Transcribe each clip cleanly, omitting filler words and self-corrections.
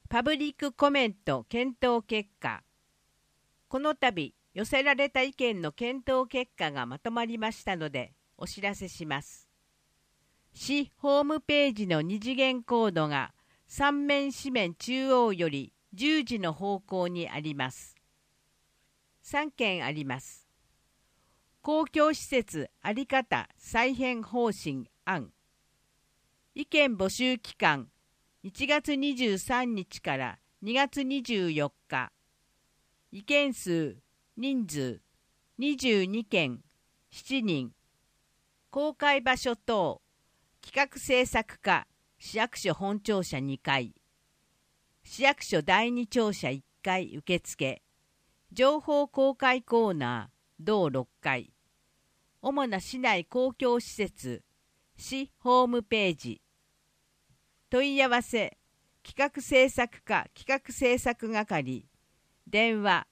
パブリックコメント検討結果。この度寄せられた意見の検討結果がまとまりましたのでお知らせします。市ホームページの二次元コードが三面四面中央より10時の方向にあります。3件あります。公共施設あり方再編方針案。意見募集期間1月23日から2月24日。意見数、人数、22件、7人。公開場所等、企画制作課、市役所本庁舎2階。市役所第2庁舎1階受付。情報公開コーナー、同6階。主な市内公共施設、市ホームページ。問い合わせ、企画制作課企画制作係、電話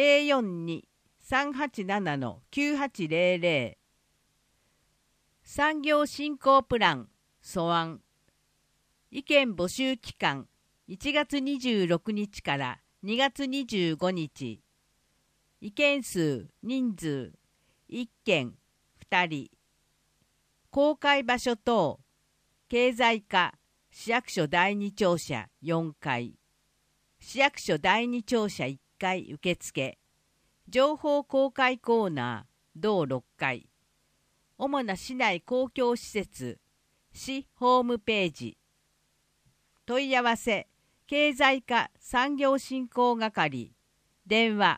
042-387-9800。産業振興プラン、素案。意見募集期間、1月26日から2月25日。意見数、人数、1件、2人。公開場所等、経済課、市役所第2庁舎4階。市役所第2庁舎1階受付。情報公開コーナー、同6階。主な市内公共施設、市ホームページ。問い合わせ、経済課産業振興係。電話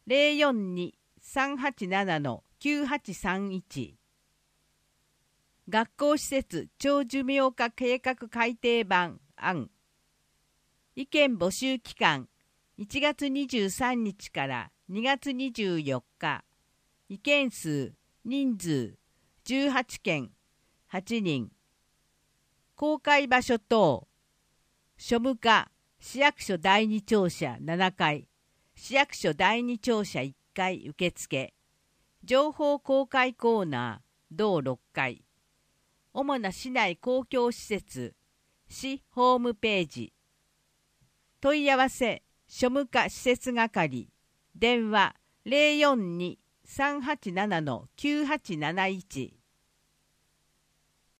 042-387-9831。学校施設長寿命化計画改定版案。意見募集期間1月23日から2月24日。意見数、人数18件、8人。公開場所等、庶務課市役所第2庁舎7階。市役所第2庁舎1階受付。情報公開コーナー、同6階。主な市内公共施設、市ホームページ。問い合わせ、庶務課施設係。電話042-387-9871。